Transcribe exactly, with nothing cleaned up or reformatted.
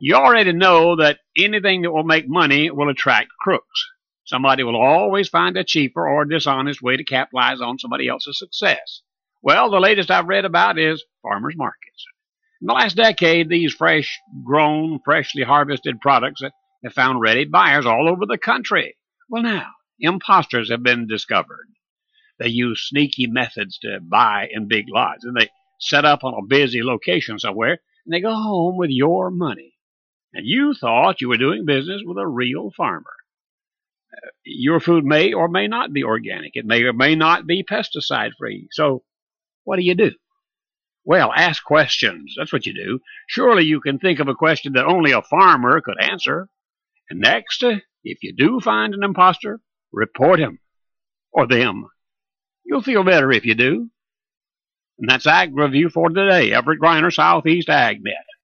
You already know that anything that will make money will attract crooks. Somebody will always find a cheaper or dishonest way to capitalize on somebody else's success. Well, the latest I've read about is farmers markets. In the last decade, these fresh grown, freshly harvested products have found ready buyers all over the country. Well, now, imposters have been discovered. They use sneaky methods to buy in big lots, and they set up on a busy location somewhere, and they go home with your money. And you thought you were doing business with a real farmer. Uh, your food may or may not be organic. It may or may not be pesticide-free. So what do you do? Well, ask questions. That's what you do. Surely you can think of a question that only a farmer could answer. And next, uh, if you do find an imposter, report him or them. You'll feel better if you do. And that's Ag Review for today. Everett Griner, Southeast AgNet.